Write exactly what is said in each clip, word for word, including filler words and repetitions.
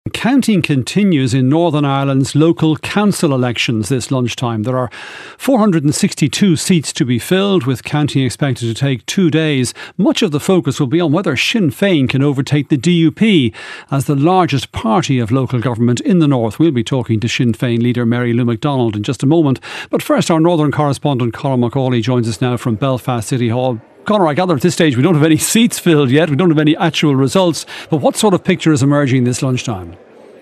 Counting continues in Northern Ireland's local council elections this lunchtime. There are four hundred sixty-two seats to be filled, with counting expected to take two days. Much of the focus will be on whether Sinn Féin can overtake the D U P as the largest party of local government in the north. We'll be talking to Sinn Féin leader Mary Lou McDonald in just a moment. But first, our northern correspondent Conor Macaulay joins us now from Belfast City Hall. Conor, I gather at this stage we don't have any seats filled yet, we don't have any actual results, but what sort of picture is emerging this lunchtime?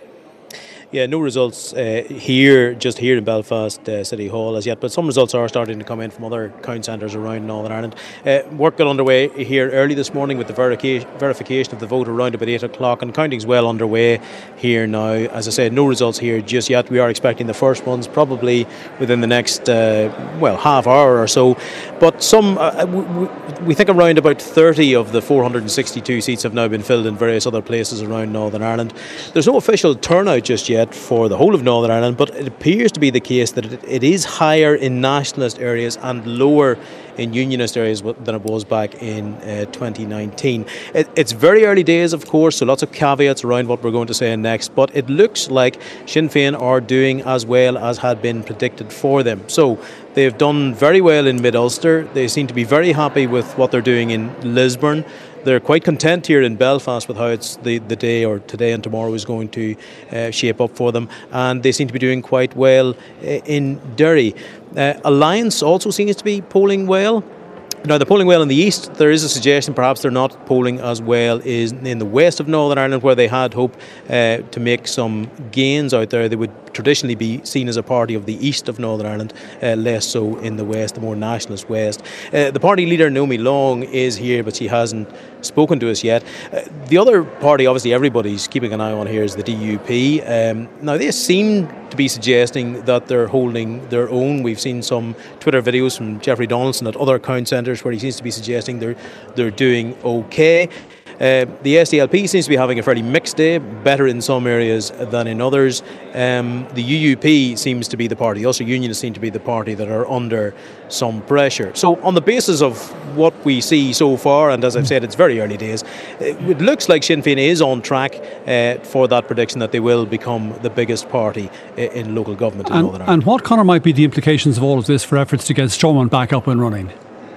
Yeah, no results uh, here, just here in Belfast uh, City Hall as yet, but some results are starting to come in from other count centres around Northern Ireland. Uh, work got underway here early this morning with the verica- verification of the vote around about eight o'clock, and counting's well underway here now. As I said, no results here just yet. We are expecting the first ones probably within the next, uh, well, half hour or so. But some, uh, we, we think around about thirty of the four hundred sixty-two seats have now been filled in various other places around Northern Ireland. There's no official turnout just yet for the whole of Northern Ireland, but it appears to be the case that it, it is higher in nationalist areas and lower in unionist areas than it was back in uh, twenty nineteen. It, it's very early days, of course, so lots of caveats around what we're going to say next, but it looks like Sinn Féin are doing as well as had been predicted for them. So they've done very well in Mid-Ulster. They seem to be very happy with what they're doing in Lisburn. They're quite content here in Belfast with how it's the, the day or today and tomorrow is going to uh, shape up for them, and they seem to be doing quite well uh, in Derry. Uh, Alliance also seems to be polling well. Now, they're polling well in the east. There is a suggestion perhaps they're not polling as well is in the west of Northern Ireland, where they had hoped uh, to make some gains out there. They would traditionally be seen as a party of the east of Northern Ireland, uh, less so in the west, the more nationalist west. Uh, the party leader, Naomi Long, is here, but she hasn't spoken to us yet. Uh, the other party, obviously everybody's keeping an eye on here, is the D U P. Um, now, they seem to be suggesting that they're holding their own. We've seen some Twitter videos from Jeffrey Donaldson at other count centres where he seems to be suggesting they're they're doing okay. Uh, the S D L P seems to be having a fairly mixed day, better in some areas than in others. Um, the U U P seems to be the party, also Unionists seem to be the party that are under some pressure. So on the basis of what we see so far, and as I've said, it's very early days, it looks like Sinn Féin is on track uh, for that prediction that they will become the biggest party in local government in and, Northern Ireland. And what, Conor, might be the implications of all of this for efforts to get Stormont back up and running?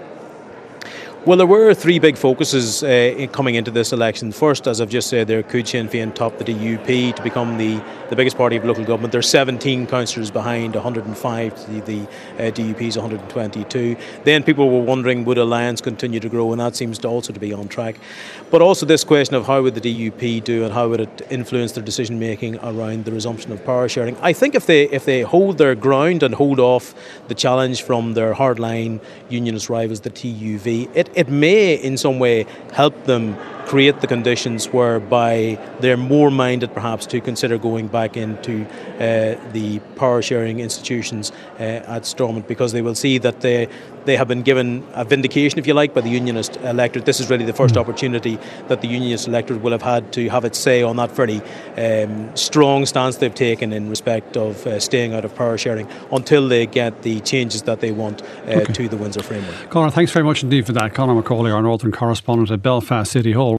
Well, there were three big focuses uh, coming into this election. First, as I've just said there, could Sinn Féin top the D U P to become the, the biggest party of local government? There's seventeen councillors behind, one hundred five to the, the uh, D U P's one hundred twenty-two. Then people were wondering, would Alliance continue to grow? And that seems to also to be on track. But also this question of how would the D U P do and how would it influence their decision making around the resumption of power sharing? I think if they if they hold their ground and hold off the challenge from their hardline unionist rivals, the T U V, it It may in some way help them create the conditions whereby they're more minded perhaps to consider going back into uh, the power sharing institutions uh, at Stormont, because they will see that they they have been given a vindication, if you like, by the unionist electorate. This is really the first opportunity that the unionist electorate will have had to have its say on that fairly um, strong stance they've taken in respect of uh, staying out of power sharing until they get the changes that they want uh, okay. to the Windsor framework. Conor, thanks very much indeed for that. Conor Macaulay, our northern correspondent at Belfast City Hall.